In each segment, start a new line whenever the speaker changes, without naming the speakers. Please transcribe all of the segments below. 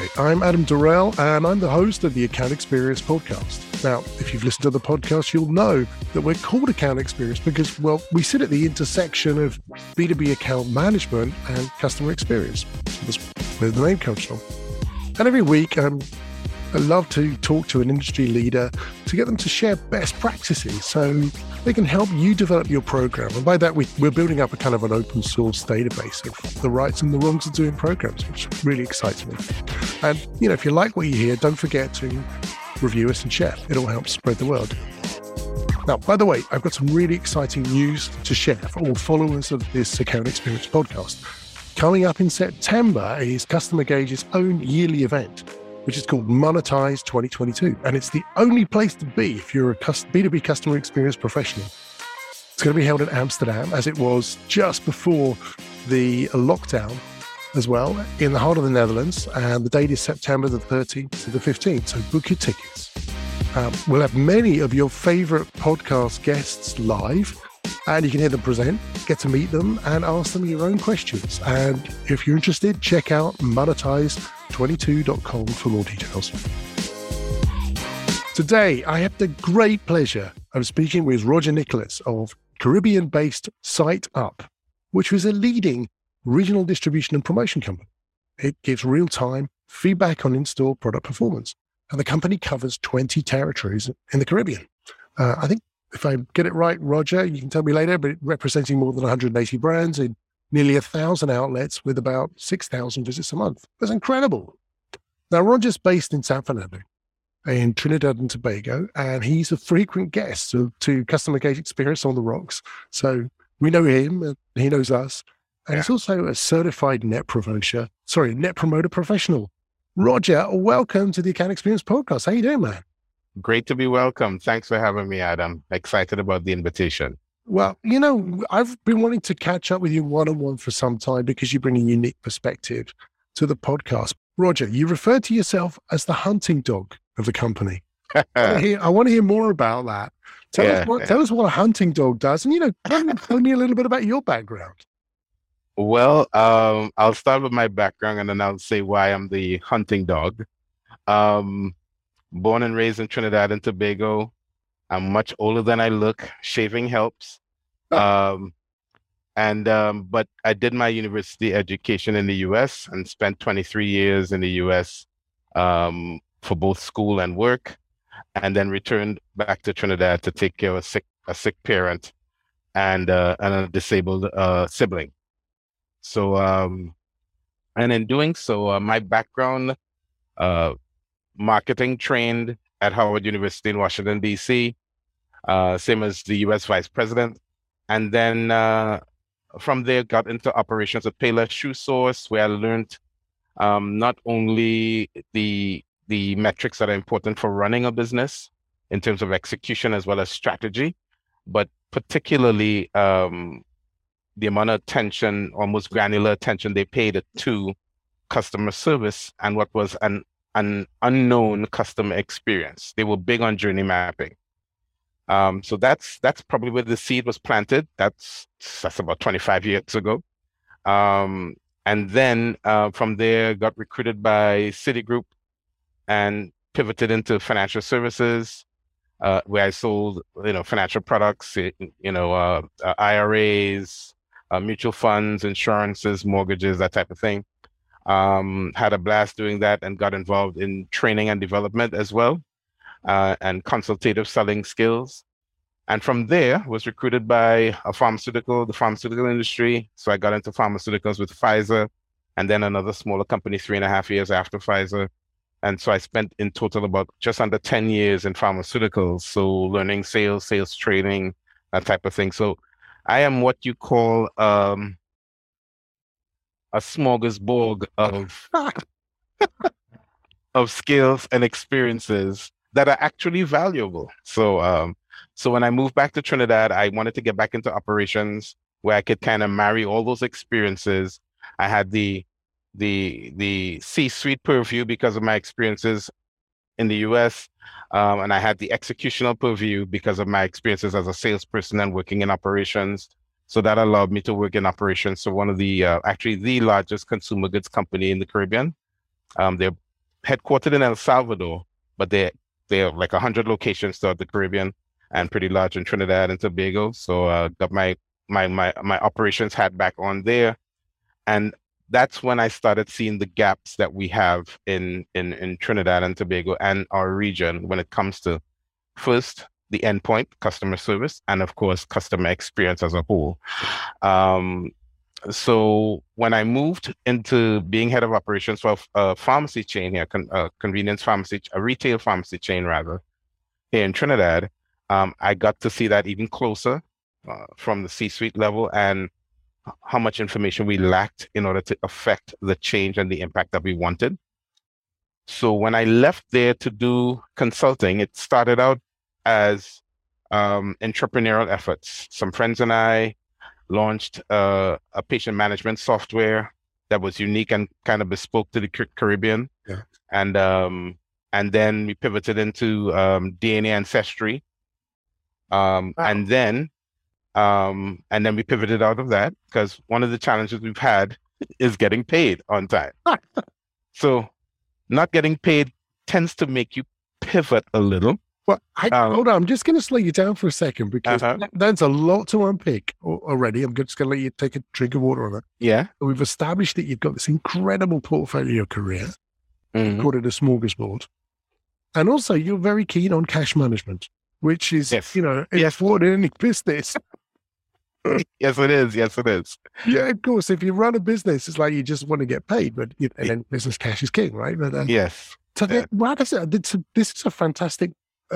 Hi, I'm Adam Durrell, and I'm the host of the Account Experience podcast. Now, if you've listened to the podcast, you'll know that we're called Account Experience because, well, we sit at the intersection of B2B account management and customer experience. So that's where the name comes from. And every week, I love to talk to an industry leader to get them to share best practices so they can help you develop your program. And by that, we're building up a kind of an open source database of the rights and the wrongs of doing programs, which really excites me. And, if you like what you hear, don't forget to review us and share. It all helps spread the word. Now, by the way, I've got some really exciting news to share for all followers of this Account Experience podcast. Coming up in September is Customer Gage's own yearly event, which is called Monetize 2022. And it's the only place to be if you're a B2B customer experience professional. It's going to be held in Amsterdam, as it was just before the lockdown as well, in the heart of the Netherlands. And the date is September the 13th to the 15th. So book your tickets. We'll have many of your favorite podcast guests live, and you can hear them present, get to meet them, and ask them your own questions. And if you're interested, check out monetize22.com for more details. Today, I have the great pleasure of speaking with Roger Nicholas of Caribbean-based Site Up, which was a leading regional distribution and promotion company. It gives real-time feedback on in-store product performance, and the company covers 20 territories in the Caribbean. I think if I get it right, Roger, you can tell me later, but representing more than 180 brands in nearly 1,000 outlets with about 6,000 visits a month. That's incredible. Now, Roger's based in San Fernando in Trinidad and Tobago, and he's a frequent guest to Customer Gage Experience on the Rocks. So we know him, and he knows us. And he's also a certified Net Promoter professional. Roger, welcome to the Account Experience podcast. How you doing, man?
Great to be welcome. Thanks for having me, Adam. Excited about the invitation.
Well, I've been wanting to catch up with you one-on-one for some time because you bring a unique perspective to the podcast. Roger, you refer to yourself as the hunting dog of the company. I want to hear more about that. Tell us what a hunting dog does. And, tell me a little bit about your background.
Well, I'll start with my background and then I'll say why I'm the hunting dog. Born and raised in Trinidad and Tobago. I'm much older than I look. Shaving helps. But I did my university education in the U.S. and spent 23 years in the U.S. For both school and work, and then returned back to Trinidad to take care of a sick parent and a disabled sibling. So, and in doing so, my background, marketing trained at Howard University in Washington, D.C., same as the U.S. Vice President. And then from there, got into operations at Payless Shoe Source, where I learned not only the metrics that are important for running a business in terms of execution as well as strategy, but particularly the amount of attention, almost granular attention they paid to customer service and what was an unknown customer experience. They were big on journey mapping. So that's probably where the seed was planted. That's about 25 years ago. And then from there, got recruited by Citigroup and pivoted into financial services, where I sold, financial products, IRAs, mutual funds, insurances, mortgages, that type of thing. Had a blast doing that and got involved in training and development as well, and consultative selling skills. And from there, was recruited by the pharmaceutical industry. So I got into pharmaceuticals with Pfizer, and then another smaller company 3.5 years after Pfizer. And so I spent in total about just under 10 years in pharmaceuticals. So learning sales training, that type of thing. So I am what you call a smorgasbord of skills and experiences that are actually valuable. So when I moved back to Trinidad, I wanted to get back into operations where I could kind of marry all those experiences. I had the C-suite purview because of my experiences in the US, and I had the executional purview because of my experiences as a salesperson and working in operations. So that allowed me to work in operations. So one of the, actually the largest consumer goods company in the Caribbean. They're headquartered in El Salvador, but they have like 100 locations throughout the Caribbean and pretty large in Trinidad and Tobago. So got my operations hat back on there, and that's when I started seeing the gaps that we have in Trinidad and Tobago and our region when it comes to, first, the endpoint, customer service, and of course, customer experience as a whole. So when I moved into being head of operations for a pharmacy chain here, convenience pharmacy, a retail pharmacy chain rather, here in Trinidad, I got to see that even closer from the C-suite level and how much information we lacked in order to affect the change and the impact that we wanted. So when I left there to do consulting, it started out as entrepreneurial efforts. Some friends and I launched a patient management software that was unique and kind of bespoke to the Caribbean.
Yeah.
And then we pivoted into DNA ancestry. Wow. And then we pivoted out of that because one of the challenges we've had is getting paid on time. So not getting paid tends to make you pivot a little.
Well, hold on. I'm just going to slow you down for a second because that's a lot to unpick already. I'm just going to let you take a drink of water on it.
Yeah.
We've established that you've got this incredible portfolio career. You call it a smorgasbord. And also you're very keen on cash management, which is, important in any business.
Yes, it is. Yes, it is.
Yeah, of course. If you run a business, it's like you just want to get paid, but and then business cash is king, right? But
yes.
So this is a fantastic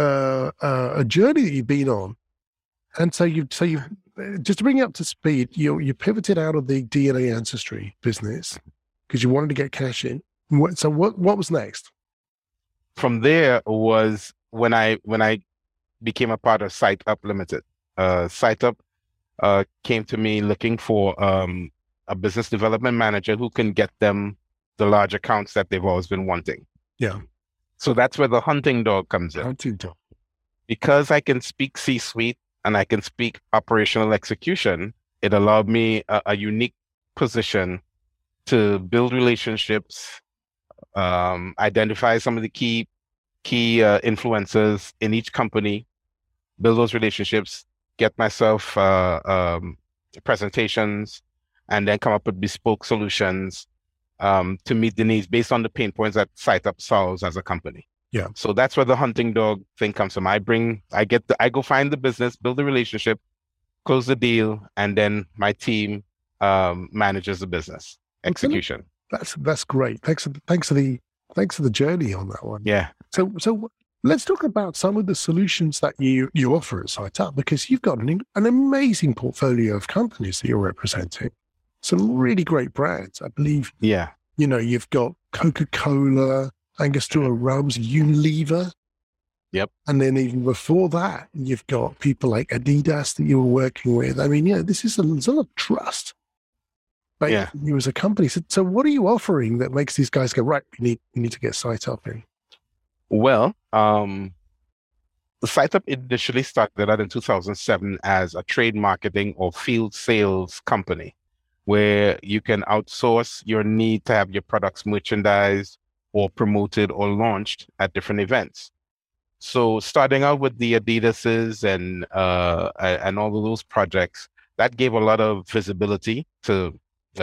a journey that you've been on, and so you just to bring you up to speed, you pivoted out of the DNA ancestry business because you wanted to get cash in. So what was next?
From there was when I became a part of SiteUp Limited. SiteUp came to me looking for a business development manager who can get them the large accounts that they've always been wanting.
Yeah.
So that's where the hunting dog comes in.
Hunting dog.
Because I can speak C-suite and I can speak operational execution, it allowed me a unique position to build relationships, identify some of the key influencers in each company, build those relationships, get myself presentations, and then come up with bespoke solutions to meet the needs based on the pain points that SiteUp solves as a company.
Yeah.
So that's where the hunting dog thing comes from. I go find the business, build the relationship, close the deal, and then my team manages the business execution.
That's great. Thanks for the journey on that one.
Yeah.
So let's talk about some of the solutions that you offer at SiteUp, because you've got an amazing portfolio of companies that you're representing. Some really great brands, I believe.
Yeah.
You've got Coca-Cola, Angostura Rums, Unilever.
Yep.
And then even before that, you've got people like Adidas that you were working with. I mean, this is a lot of trust. But you as a company. So what are you offering that makes these guys go, right, we need to get SiteUp in?
Well, the SiteUp initially started out in 2007 as a trade marketing or field sales company, where you can outsource your need to have your products merchandised or promoted or launched at different events. So starting out with the Adidases and all of those projects, that gave a lot of visibility to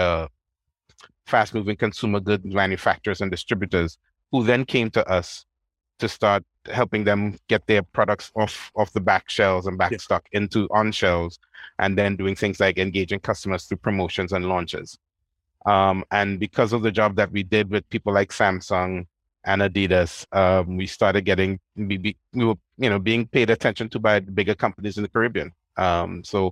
fast-moving consumer goods manufacturers and distributors, who then came to us to start helping them get their products off the back shelves and back stock into on shelves, and then doing things like engaging customers through promotions and launches. And because of the job that we did with people like Samsung and Adidas, we started getting, we were, being paid attention to by the bigger companies in the Caribbean. So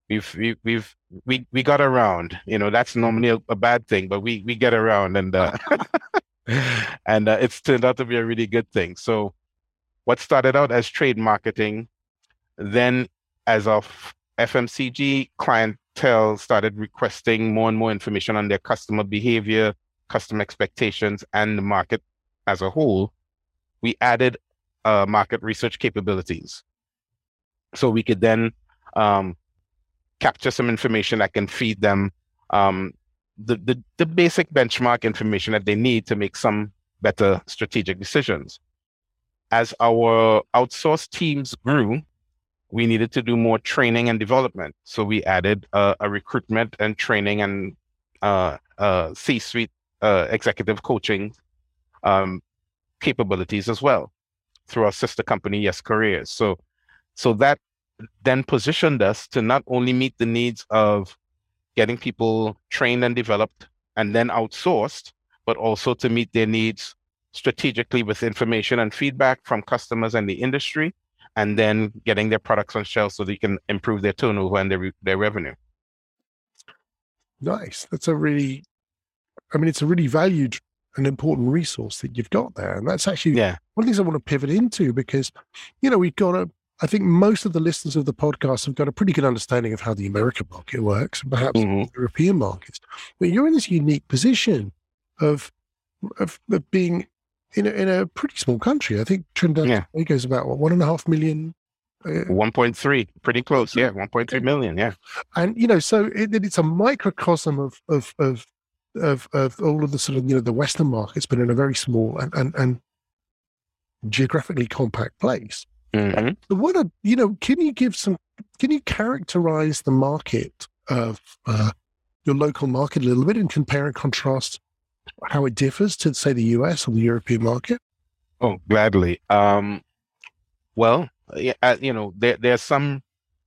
we got around, that's normally a bad thing, but we get around, and and it's turned out to be a really good thing. So what started out as trade marketing, then as of FMCG clientele started requesting more and more information on their customer behavior, customer expectations, and the market as a whole, we added market research capabilities. So we could then capture some information that can feed them the basic benchmark information that they need to make some better strategic decisions. As our outsourced teams grew, we needed to do more training and development. So we added a recruitment and training and C-suite executive coaching capabilities as well through our sister company, Yes Careers. So that then positioned us to not only meet the needs of getting people trained and developed and then outsourced, but also to meet their needs strategically with information and feedback from customers and the industry, and then getting their products on shelves so they can improve their turnover and their revenue.
Nice. It's a really valued and important resource that you've got there. And that's actually one of the things I want to pivot into, because, I think most of the listeners of the podcast have got a pretty good understanding of how the American market works, and perhaps European markets. But you're in this unique position of being in a pretty small country. I think Trinidad and Tobago is about 1.5 million.
1.3, pretty close. 1.3 million. Yeah.
And so it's a microcosm of all of the sort of the Western markets, but in a very small and geographically compact place. What can you characterize the market of your local market a little bit and compare and contrast how it differs to, say, the US or the European market?
Oh, gladly. Well, there's some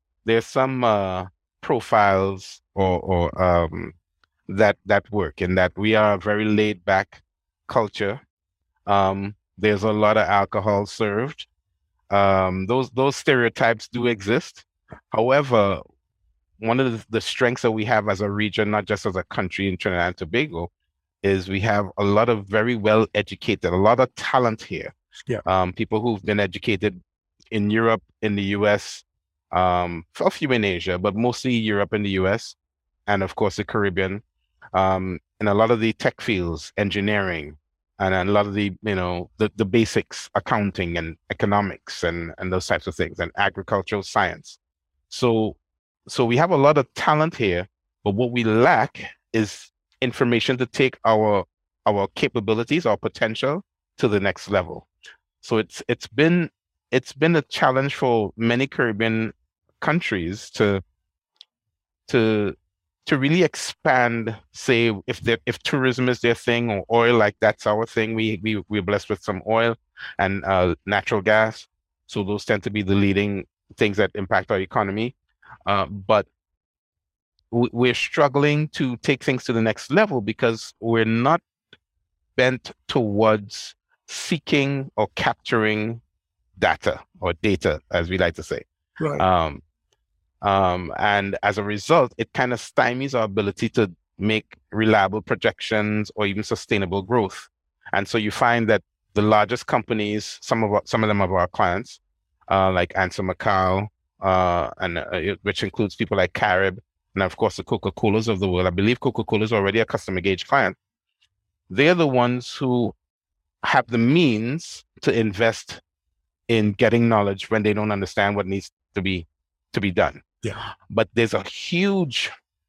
profiles or that work in that we are a very laid back culture. There's a lot of alcohol served. Those stereotypes do exist. However, one of the strengths that we have as a region, not just as a country in Trinidad and Tobago, is we have a lot of very well educated, a lot of talent here. People who've been educated in Europe, in the US, a few in Asia, but mostly Europe and the US, and of course the Caribbean, and a lot of the tech fields, engineering, and a lot of the the basics, accounting and economics and those types of things, and agricultural science. So we have a lot of talent here, but what we lack is information to take our capabilities, our potential to the next level. So it's been a challenge for many Caribbean countries to really expand, say, if tourism is their thing, or oil, like that's our thing. We're blessed with some oil and natural gas. So those tend to be the leading things that impact our economy. But we're struggling to take things to the next level because we're not bent towards seeking or capturing data, as we like to say.
Right.
And as a result, it kind of stymies our ability to make reliable projections or even sustainable growth. And so you find that the largest companies, some of them are our clients, like Anser Macau, and which includes people like Carib, and of course the Coca-Colas of the world. I believe Coca-Cola is already a customer engaged client. They're the ones who have the means to invest in getting knowledge when they don't understand what needs to be done.
Yeah.
But there's a huge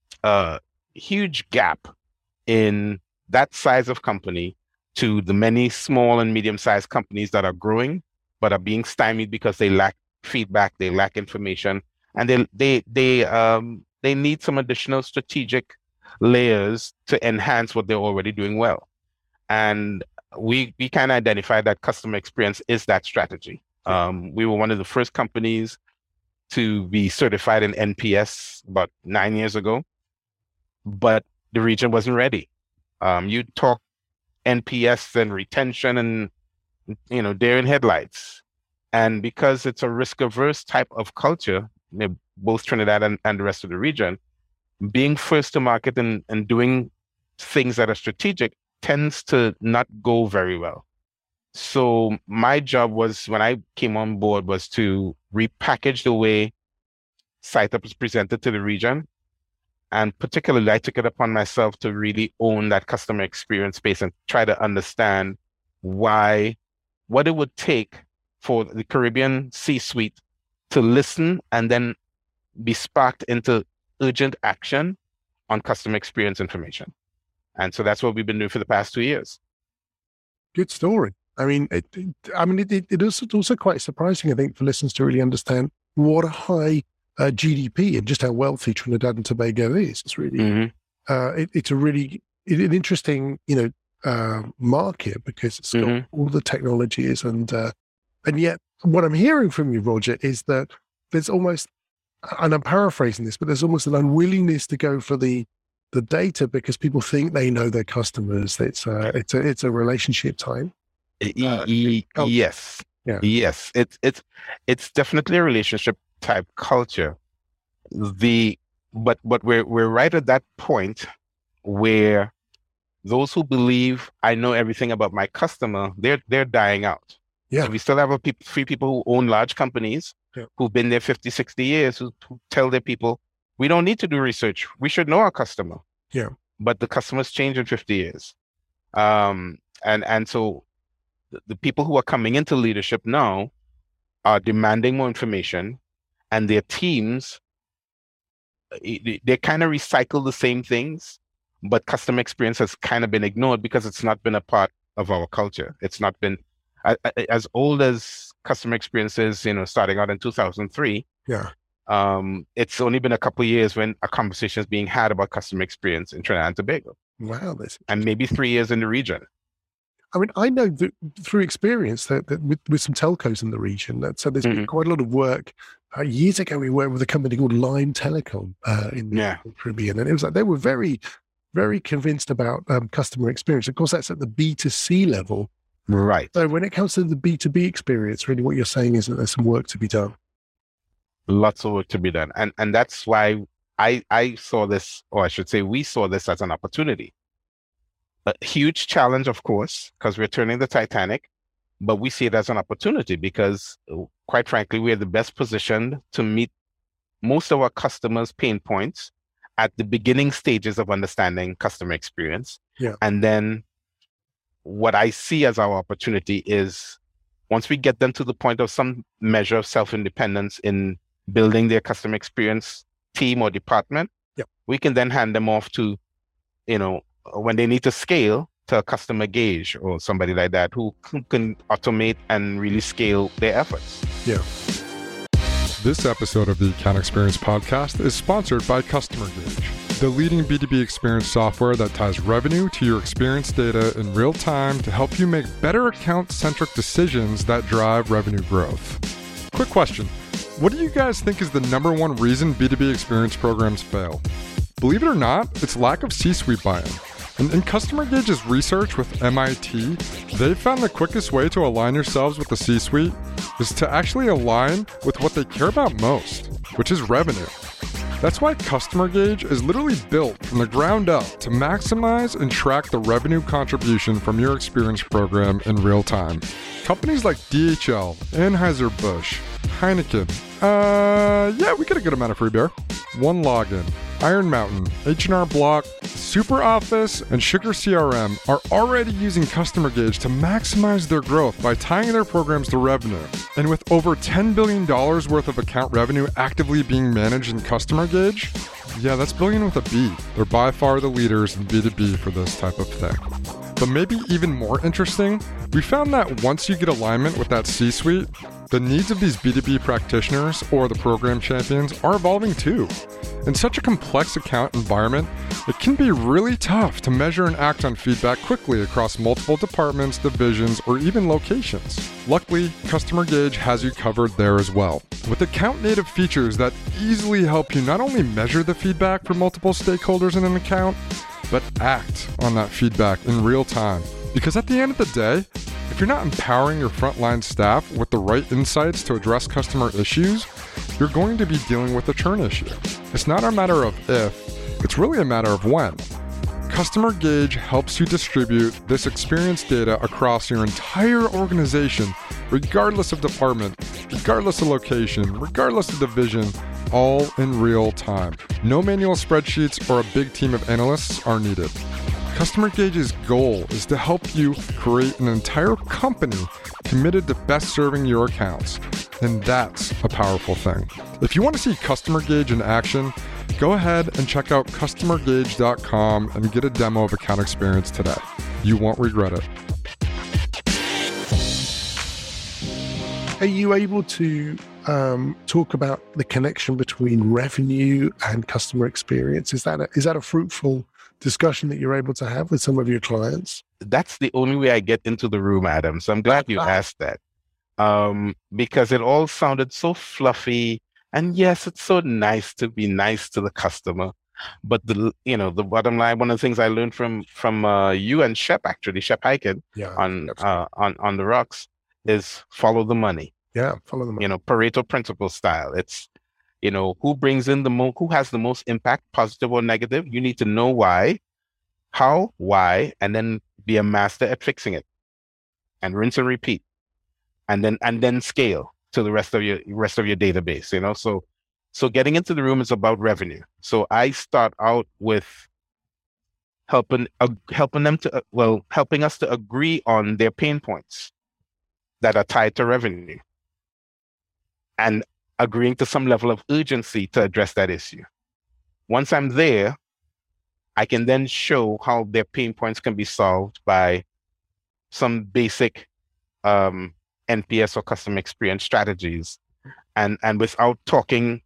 gap in that size of company to the many small and medium-sized companies that are growing, but are being stymied because they lack feedback, they lack information, and they need some additional strategic layers to enhance what they're already doing well. And we kind of identified that customer experience is that strategy. We were one of the first companies to be certified in NPS about 9 years ago, but the region wasn't ready. You talk NPS and retention and, deer in headlights. And because it's a risk-averse type of culture, both Trinidad and the rest of the region, being first to market and doing things that are strategic tends to not go very well. So my job was, when I came on board, was to repackage the way SiteUp is presented to the region. And particularly, I took it upon myself to really own that customer experience space and try to understand what it would take for the Caribbean C-suite to listen and then be sparked into urgent action on customer experience information. And so that's what we've been doing for the past 2 years.
Good story. I mean, it is also quite surprising, I think, for listeners to really understand what a high GDP and just how wealthy Trinidad and Tobago is. It's really, it's a really an interesting, market because it's got all the technologies and yet what I'm hearing from you, Roger, is that there's almost, and I'm paraphrasing this, but there's almost an unwillingness to go for the data because people think they know their customers. It's a relationship time.
Yes. Yeah. Yes. It's definitely a relationship type culture. But we're right at that point where those who believe I know everything about my customer, they're dying out.
Yeah.
So we still have few people who own large companies who've been there 50, 60 years who tell their people, we don't need to do research. We should know our customer.
Yeah.
But the customers change in 50 years. And so the people who are coming into leadership now are demanding more information, and their teams, they kind of recycle the same things, but customer experience has kind of been ignored because it's not been a part of our culture. It's not been as old as customer experiences, starting out in 2003.
Yeah.
It's only been a couple of years when a conversation is being had about customer experience in Trinidad and Tobago.
Wow.
And maybe 3 years in the region.
I mean, I know that through experience that with some telcos in the region, so there's been quite a lot of work. Years ago, we worked with a company called Lime Telecom in the Caribbean, and it was like they were very, very convinced about customer experience. Of course, that's at the B2C level.
Right.
So when it comes to the B2B experience, really what you're saying is that there's some work to be done.
Lots of work to be done. And that's why I saw this, or I should say we saw this as an opportunity. A huge challenge, of course, because we're turning the Titanic, but we see it as an opportunity because, quite frankly, we're the best positioned to meet most of our customers' pain points at the beginning stages of understanding customer experience.
Yeah.
And then what I see as our opportunity is once we get them to the point of some measure of self-independence in building their customer experience team or department, we can then hand them off to, when they need to scale, to a customer gauge or somebody like that who can automate and really scale their efforts.
Yeah.
This episode of the Account Experience Podcast is sponsored by Customer Gauge, the leading B2B experience software that ties revenue to your experience data in real time to help you make better account-centric decisions that drive revenue growth. Quick question. What do you guys think is the number one reason B2B experience programs fail? Believe it or not, it's lack of C-suite buy-in. And in Customer Gauge's research with MIT, they found the quickest way to align yourselves with the C-suite is to actually align with what they care about most, which is revenue. That's why Customer Gauge is literally built from the ground up to maximize and track the revenue contribution from your experience program in real time. Companies like DHL, Anheuser-Busch, Heineken, we get a good amount of free beer. One Login, Iron Mountain, H&R Block, SuperOffice, and Sugar CRM are already using Customer Gauge to maximize their growth by tying their programs to revenue. And with over $10 billion worth of account revenue actively being managed in Customer Gauge, that's billion with a B. They're by far the leaders in B2B for this type of thing. But maybe even more interesting, we found that once you get alignment with that C-suite, the needs of these B2B practitioners or the program champions are evolving too. In such a complex account environment, it can be really tough to measure and act on feedback quickly across multiple departments, divisions, or even locations. Luckily, Customer Gauge has you covered there as well, with account-native features that easily help you not only measure the feedback from multiple stakeholders in an account, but act on that feedback in real time. Because at the end of the day, if you're not empowering your frontline staff with the right insights to address customer issues, you're going to be dealing with a churn issue. It's not a matter of if, it's really a matter of when. Customer Gauge helps you distribute this experience data across your entire organization, regardless of department, regardless of location, regardless of division, all in real time. No manual spreadsheets or a big team of analysts are needed. Customer Gauge's goal is to help you create an entire company committed to best serving your accounts. And that's a powerful thing. If you want to see Customer Gauge in action, go ahead and check out customergauge.com and get a demo of Account Experience today. You won't regret it.
Are you able to talk about the connection between revenue and customer experience? Is that a fruitful discussion that you're able to have with some of your clients?
That's the only way I get into the room, Adam. So I'm glad you asked that, because it all sounded so fluffy. And yes, it's so nice to be nice to the customer. But the bottom line, one of the things I learned from you and Shep Hyken on the rocks is follow the money.
Yeah, follow the money.
Pareto principle style. It's, who brings in who has the most impact, positive or negative. You need to know why, how, why, and then be a master at fixing it, and rinse and repeat, and then scale to the rest of your database. So getting into the room is about revenue. So I start out with helping us to agree on their pain points that are tied to revenue, and agreeing to some level of urgency to address that issue. Once I'm there, I can then show how their pain points can be solved by some basic NPS or customer experience strategies, and without talking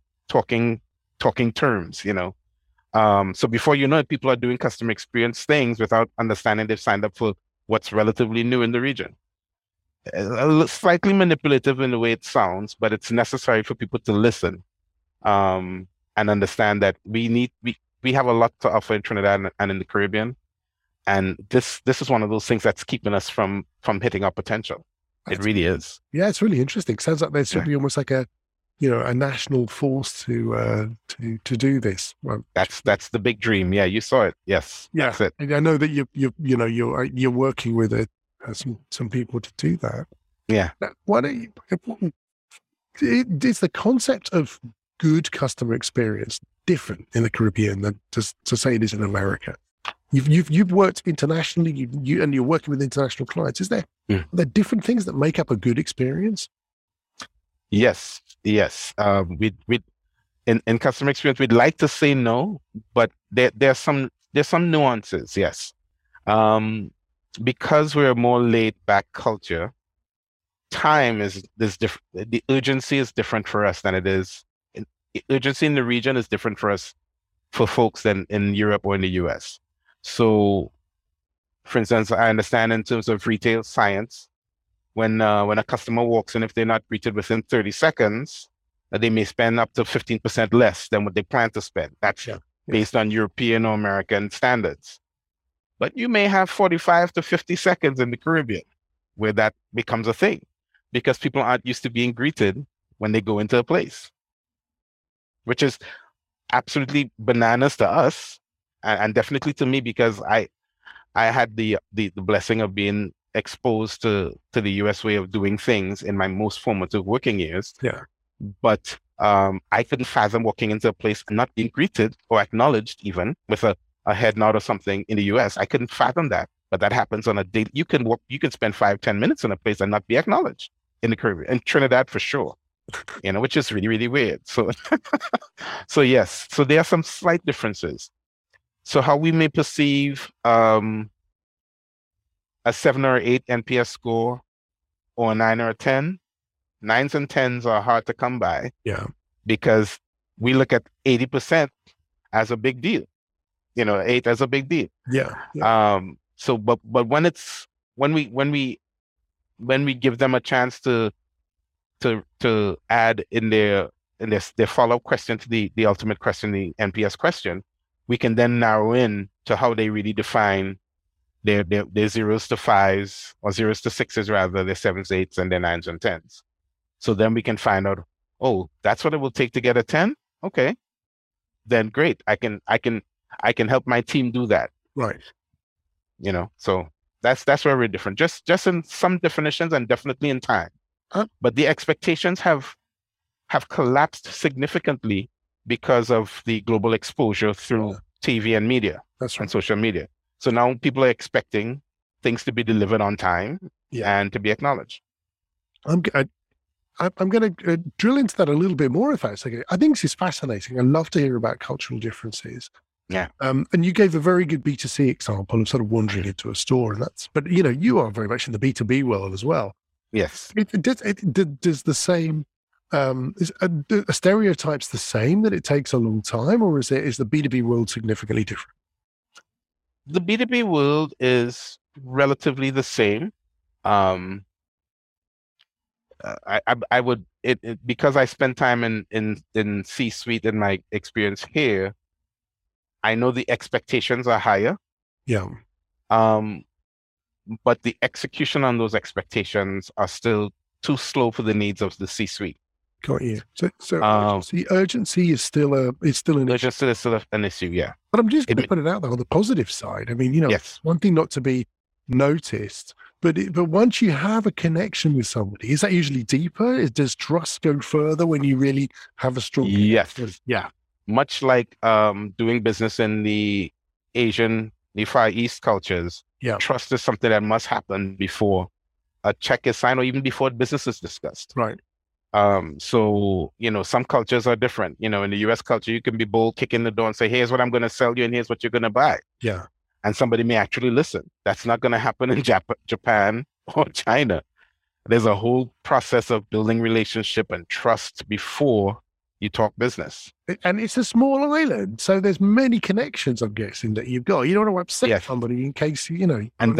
terms, So before you know it, people are doing customer experience things without understanding they've signed up for what's relatively new in the region. Slightly manipulative in the way it sounds, but it's necessary for people to listen and understand that we have a lot to offer in Trinidad and in the Caribbean, and this is one of those things that's keeping us from hitting our potential. It really is.
Yeah, it's really interesting. Sounds like there should be almost like a national force to do this. Well,
that's the big dream. Yeah, you saw it. Yes,
yeah.
That's it.
And I know that you're working with some people to do that.
Yeah.
Why don't you? Is the concept of good customer experience different in the Caribbean than to say it is in America? You've worked internationally, and you're working with international clients. Are there different things that make up a good experience?
Yes. We in customer experience, we'd like to say no, but there's some nuances. Yes. Because we're a more laid back culture, time is different. The urgency is different for us than it is. Urgency in the region is different for us, for folks, than in Europe or in the US. So, for instance, I understand in terms of retail science, when a customer walks in, if they're not greeted within 30 seconds, they may spend up to 15% less than what they plan to spend. That's based on European or American standards. But you may have 45 to 50 seconds in the Caribbean where that becomes a thing, because people aren't used to being greeted when they go into a place, which is absolutely bananas to us, and definitely to me, because I had the blessing of being exposed to the US way of doing things in my most formative working years.
Yeah.
But I couldn't fathom walking into a place and not being greeted or acknowledged, even with a head nod or something in the US. I couldn't fathom that. But that happens on a daily. You can spend 5-10 minutes in a place and not be acknowledged in the Caribbean, in Trinidad for sure, which is really, really weird. So, yes, so there are some slight differences. So how we may perceive a 7 or 8 NPS score, or a 9 or a 10, 9s and 10s are hard to come by.
Yeah. Because
we look at 80% as a big deal. 8 as a big deal.
Yeah.
So, but when we give them a chance to add in their follow-up question to the ultimate question, the NPS question, we can then narrow in to how they really define their 0s to 5s, or 0s to 6s rather, their 7s, 8s, and their 9s and 10s. So then we can find out, oh, that's what it will take to get a 10? Okay. Then great. I can help my team do that.
Right.
So that's where we're different. Just in some definitions, and definitely in time. But the expectations have collapsed significantly because of the global exposure through TV and media.
That's right.
And social media. So now people are expecting things to be delivered on time and to be acknowledged.
I'm going to drill into that a little bit more, if that's okay. I think this is fascinating. I love to hear about cultural differences.
Yeah.
And you gave a very good B2C example of sort of wandering into a store, but you are very much in the B2B world as well.
Yes.
Does the same is a stereotypes the same, that it takes a long time, or is the B2B world significantly different?
The B2B world is relatively the same. I would because I spend time in C-suite in my experience here, I know the expectations are higher.
Yeah.
But the execution on those expectations are still too slow for the needs of the C-suite.
Got you. So urgency is still an issue.
Urgency is still an issue, yeah.
But I'm just going to put it out there on the positive side. I mean,
yes.
One thing not to be noticed, but once you have a connection with somebody, is that usually deeper? Does trust go further when you really have a strong connection?
Yes. Yeah. Much like doing business in the Far East cultures, trust is something that must happen before a check is signed or even before business is discussed.
Right.
So, some cultures are different. In the US culture, you can be bold, kick in the door and say, here's what I'm going to sell you and here's what you're going to buy.
Yeah.
And somebody may actually listen. That's not going to happen in Japan or China. There's a whole process of building relationship and trust before you talk business.
And it's a small island, so there's many connections, I'm guessing, that you've got. You don't want to upset somebody in case,
And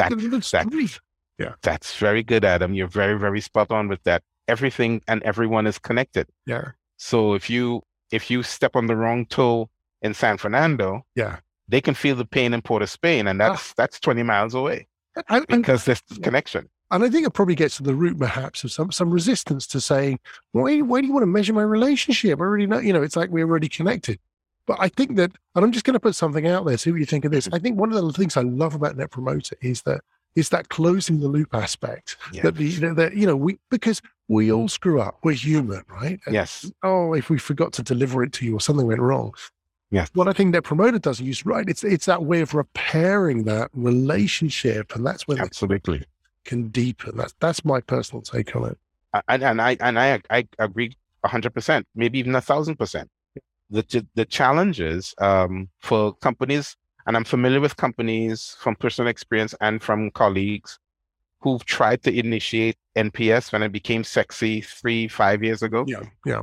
that's very good, Adam. You're very, very spot on with that. Everything and everyone is connected.
Yeah. So
if you step on the wrong toe in San Fernando, they can feel the pain in Port of Spain, and that's 20 miles away because there's connection.
And I think it probably gets to the root, perhaps, of some resistance to saying, why do you want to measure my relationship? I already know, it's like we're already connected. But I think that, and I'm just going to put something out there, see what you think of this. I think one of the things I love about Net Promoter is that closing the loop aspect.
Yeah.
Because we all screw up. We're human, right?
Yes.
If we forgot to deliver it to you or something went wrong.
Yes.
What I think Net Promoter does is right. It's that way of repairing that relationship, and that's when
absolutely
can deepen. That's my personal take on it.
And I agree 100%, maybe even 1,000%. The challenges for companies, and I'm familiar with companies from personal experience and from colleagues who've tried to initiate NPS when it became sexy 3-5 years ago.
Yeah.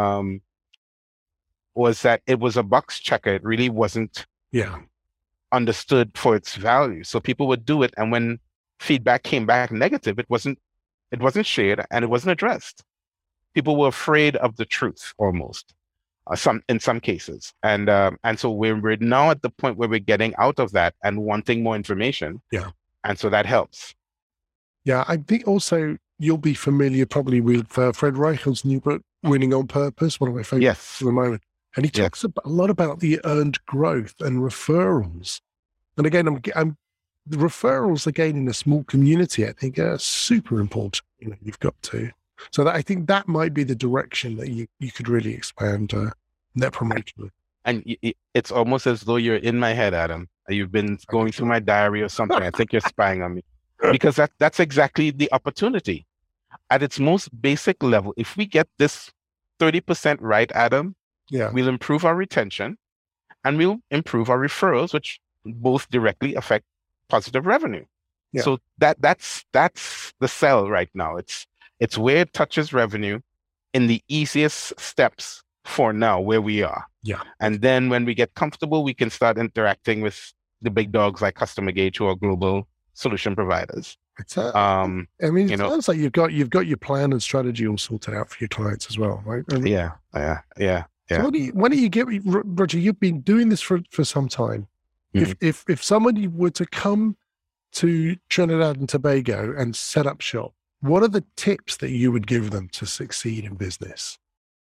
Was that it was a box checker. It really wasn't understood for its value. So people would do it, and when feedback came back negative, it wasn't shared and it wasn't addressed. People were afraid of the truth almost, in some cases, and so we're now at the point where we're getting out of that and wanting more information.
Yeah,
and so that helps.
Yeah, I think also you'll be familiar probably with Fred Reichel's new book, Winning on Purpose, one of my favorites at the moment, and he talks a lot about the earned growth and referrals. And again, the referrals again in a small community, I think, are super important. You've got to. So I think that might be the direction that you could really expand Net Promoter.
And it's almost as though you're in my head, Adam. You've been going through my diary or something. I think you're spying on me. Because that's exactly the opportunity. At its most basic level, if we get this 30% right, Adam, we'll improve our retention and we'll improve our referrals, which both directly affect positive revenue. Yeah. So that's the sell right now. It's where it touches revenue in the easiest steps for now, where we are.
Yeah.
And then when we get comfortable, we can start interacting with the big dogs like Customer Gauge, who are global solution providers.
It sounds like you've got your plan and strategy all sorted out for your clients as well, right?
Yeah.
So why don't you get, Roger, you've been doing this for some time. Mm-hmm. If somebody were to come to Trinidad and Tobago and set up shop, what are the tips that you would give them to succeed in business?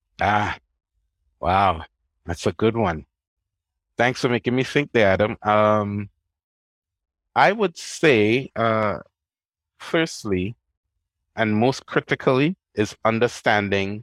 Wow. That's a good one. Thanks for making me think there, Adam. I would say, firstly, and most critically, is understanding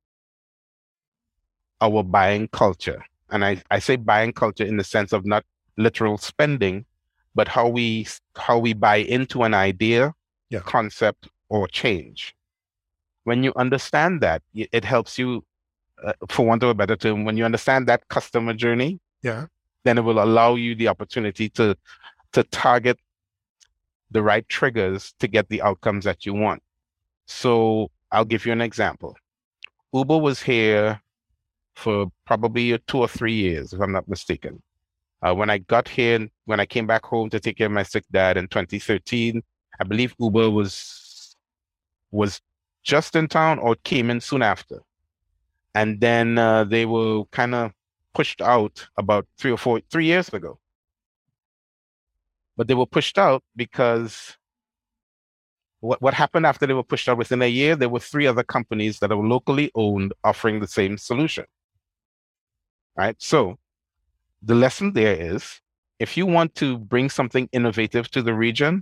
our buying culture. And I say buying culture in the sense of not literal spending, but how we buy into an idea, concept, or change. When you understand that, it helps you, for want of a better term, when you understand that customer journey, then it will allow you the opportunity to target the right triggers to get the outcomes that you want. So I'll give you an example. Uber was here for probably 2 or 3 years, if I'm not mistaken. When I got here, when I came back home to take care of my sick dad in 2013, I believe Uber was just in town or came in soon after. And then they were kind of pushed out about 3 years ago. But they were pushed out because what happened after they were pushed out within a year, there were 3 other companies that are locally owned offering the same solution. Right? So the lesson there is, if you want to bring something innovative to the region,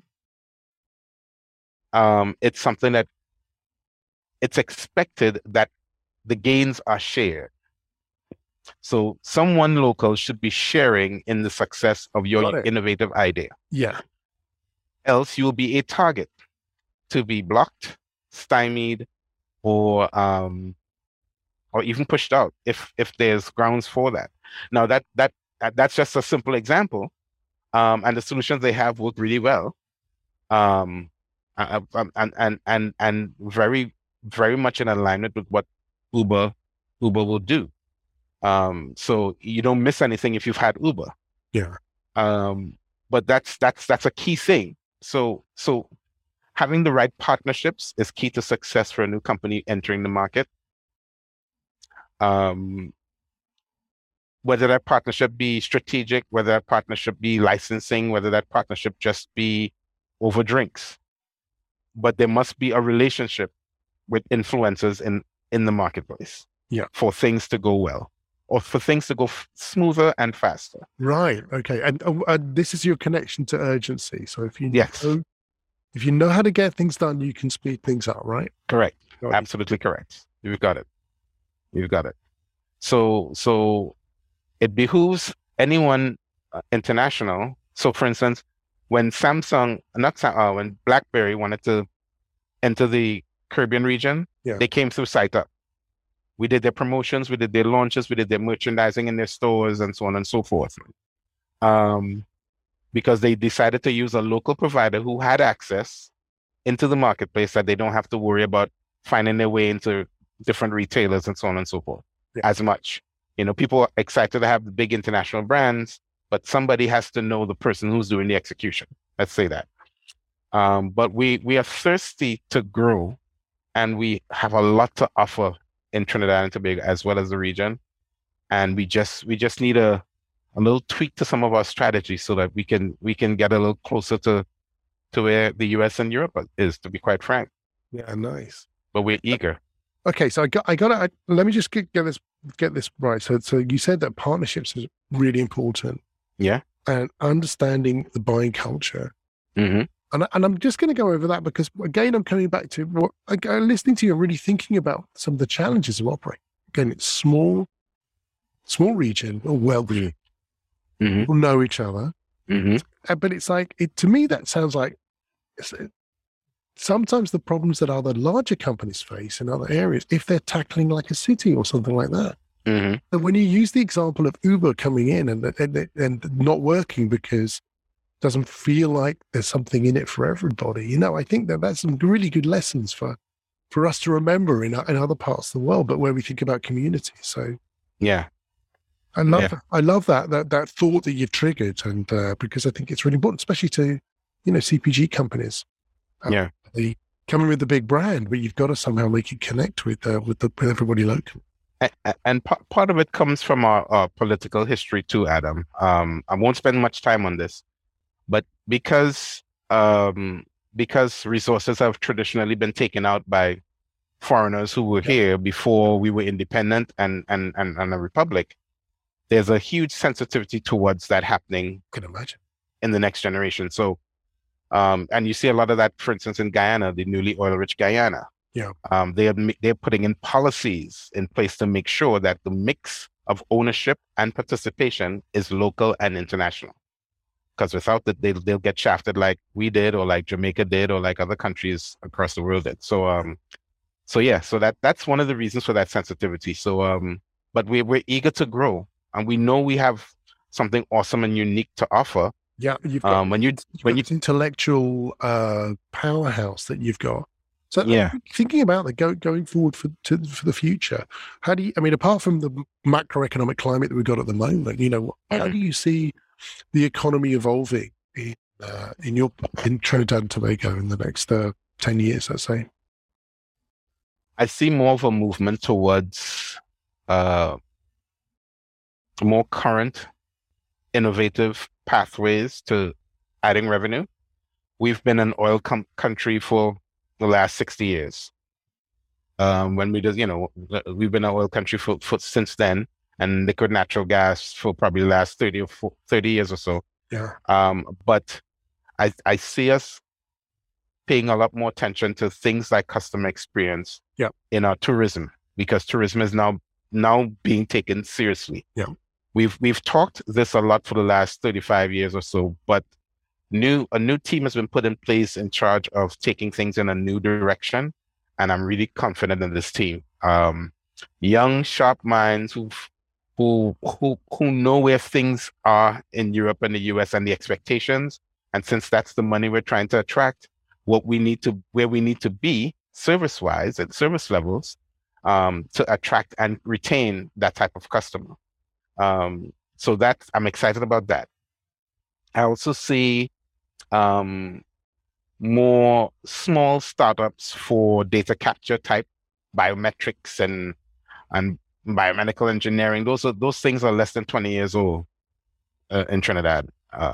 it's something that it's expected that the gains are shared. So someone local should be sharing in the success of your innovative idea.
Yeah.
Else you'll be a target to be blocked, stymied, or even pushed out if there's grounds for that. Now that's just a simple example, and the solutions they have work really well, and very very much in alignment with what Uber will do. So you don't miss anything if you've had Uber.
Yeah.
But that's a key thing. So having the right partnerships is key to success for a new company entering the market. Whether that partnership be strategic, whether that partnership be licensing, whether that partnership just be over drinks, but there must be a relationship with influencers in the marketplace.
Yeah. For
things to go well, or for things to go smoother and faster.
Right. Okay. And this is your connection to urgency. So if you
yes.
if you know how to get things done, you can speed things up, right?
Correct. Absolutely correct. You've got it. So it behooves anyone international. So for instance, when when BlackBerry wanted to enter the Caribbean region, they came through SiteUp. We did their promotions, we did their launches, we did their merchandising in their stores, and so on and so forth. Because they decided to use a local provider who had access into the marketplace, that they don't have to worry about finding their way into different retailers and so on and so forth as much. People are excited to have the big international brands, but somebody has to know the person who's doing the execution. Let's say that. But we are thirsty to grow, and we have a lot to offer in Trinidad and Tobago as well as the region, and we just need a little tweak to some of our strategies so that we can get a little closer to where the US and Europe is, to be quite frank.
Yeah, nice.
But we're eager.
Okay, so let me just get this right. So you said that partnerships is really important.
Yeah.
And understanding the buying culture.
Mm-hmm.
And I'm just going to go over that because, again, I'm coming back to listening to you, really thinking about some of the challenges of operating. Again, it's small region, or wealthy.
Mm-hmm.
People know each other.
Mm-hmm.
But it's like, to me, that sounds like sometimes the problems that other larger companies face in other areas, if they're tackling like a city or something like that.
Mm-hmm.
And when you use the example of Uber coming in and not working because doesn't feel like there's something in it for everybody. I think that's some really good lessons for us to remember in other parts of the world, but where we think about community. So
yeah,
I love that thought that you've triggered, and because I think it's really important, especially to CPG companies. They come in with the big brand, but you've got to somehow make it connect with everybody local.
And part of it comes from our political history too, Adam. I won't spend much time on this. But because resources have traditionally been taken out by foreigners who were here before we were independent and a republic, there's a huge sensitivity towards that happening.
I can imagine.
In the next generation. So, and you see a lot of that, for instance, in Guyana, the newly oil-rich Guyana.
Yeah.
They're putting in policies in place to make sure that the mix of ownership and participation is local and international. Because without that, they'll get shafted like we did, or like Jamaica did, or like other countries across the world did. So that's one of the reasons for that sensitivity. So but we're eager to grow, and we know we have something awesome and unique to offer.
Yeah, you've got
when you
intellectual powerhouse that you've got. So thinking about going forward for the future, how do you, I mean, apart from the macroeconomic climate that we've got at the moment, how do you see the economy evolving in Trinidad and Tobago in the next 10 years, let's say?
I see more of a movement towards more current, innovative pathways to adding revenue. We've been an oil country for the last 60 years. When we just, we've been an oil country for since then, and liquid natural gas for probably the last 30 years or so.
Yeah.
But I see us paying a lot more attention to things like customer experience in our tourism, because tourism is now being taken seriously.
Yeah.
We've talked this a lot for the last 35 years or so, but a new team has been put in place in charge of taking things in a new direction, and I'm really confident in this team. Young, sharp minds who know where things are in Europe and the US and the expectations, and since that's the money we're trying to attract, where we need to be service-wise and service levels to attract and retain that type of customer. So I'm excited about that. I also see more small startups for data capture type biometrics and biomedical engineering. Those things are less than 20 years old in Trinidad.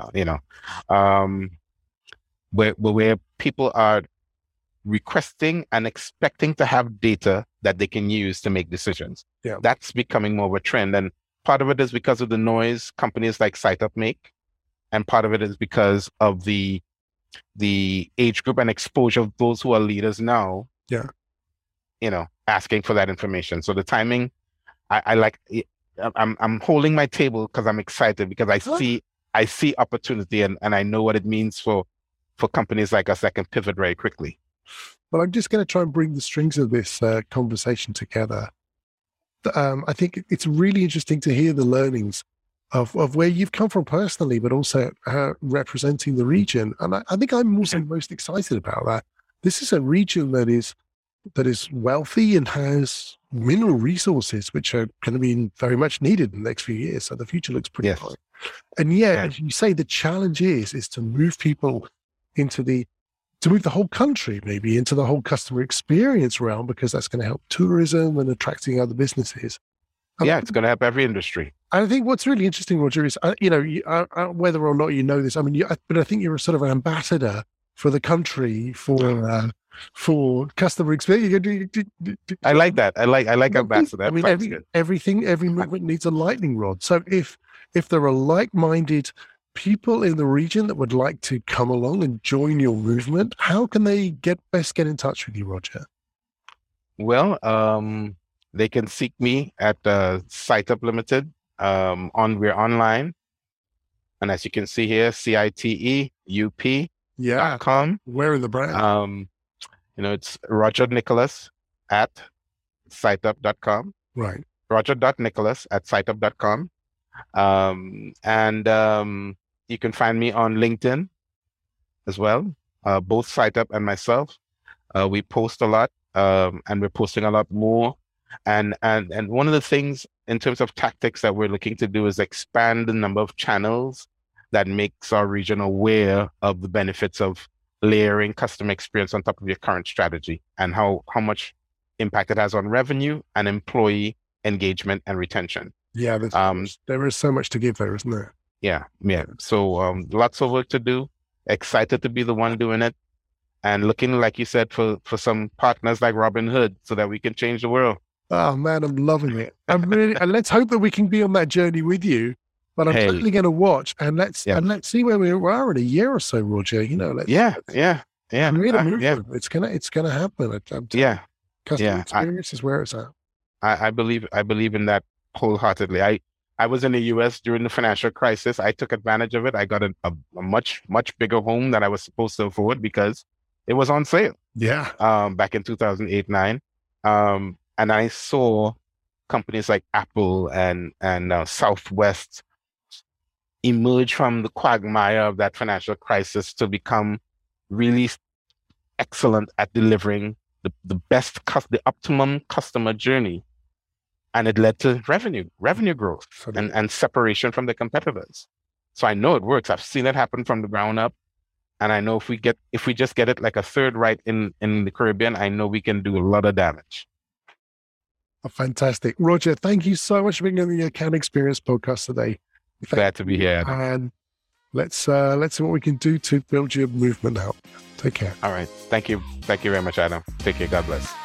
Where people are requesting and expecting to have data that they can use to make decisions.
Yeah.
That's becoming more of a trend, and part of it is because of the noise companies like SiteUp make. And part of it is because of the age group and exposure of those who are leaders now.
Yeah.
Asking for that information. So the timing, I like. I'm holding my table because I'm excited, because I see opportunity, and I know what it means for companies like us that can pivot very quickly.
Well, I'm just going to try and bring the strings of this conversation together. I think it's really interesting to hear the learnings of where you've come from personally, but also representing the region. And I think I'm also most excited about that. This is a region that is wealthy and has mineral resources, which are going to be very much needed in the next few years. So the future looks pretty bright. And as you say, the challenge is to move people to move the whole country maybe into the whole customer experience realm, because that's going to help tourism and attracting other businesses.
It's going to help every industry.
I think what's really interesting, Roger, is, whether or not you know this, but I think you're a sort of an ambassador for the country for customer experience.
I like that. I like ambassador.
Every movement needs a lightning rod. So if there are like-minded people in the region that would like to come along and join your movement, how can they best get in touch with you, Roger?
Well, they can seek me at SiteUp Limited. We're online, and as you can see here, CITEUP.com.
Where in the brand?
It's Roger Nicholas at SiteUp.com.
Right.
Roger.Nicholas at SiteUp.com. And you can find me on LinkedIn as well, both SiteUp and myself. We post a lot, and we're posting a lot more. And one of the things in terms of tactics that we're looking to do is expand the number of channels that makes our region aware of the benefits of layering customer experience on top of your current strategy, and how much impact it has on revenue and employee engagement and retention.
Yeah, there is so much to give there, isn't there?
Yeah. So lots of work to do. Excited to be the one doing it, and looking, like you said, for some partners like Robinhood, so that we can change the world.
Oh man, I'm loving it. And let's hope that we can be on that journey with you. But I'm totally going to watch, and let's see where we are in a year or so, Roger.
Yeah.
It's gonna happen. Customer experience is where it's at.
I believe in that wholeheartedly. I was in the US during the financial crisis. I took advantage of it. I got a much bigger home than I was supposed to afford because it was on sale.
Yeah.
Back in 2008-9, and I saw companies like Apple and Southwest emerge from the quagmire of that financial crisis to become really excellent at delivering the optimum customer journey. And it led to revenue growth and separation from the competitors. So I know it works. I've seen it happen from the ground up. And I know if we just get it like a third right in the Caribbean, I know we can do a lot of damage.
Oh, fantastic. Roger, thank you so much for being on the Account Experience podcast today.
Glad to be here.
And let's see what we can do to build your movement out. Take care.
All right. Thank you. Thank you very much, Adam. Take care. God bless.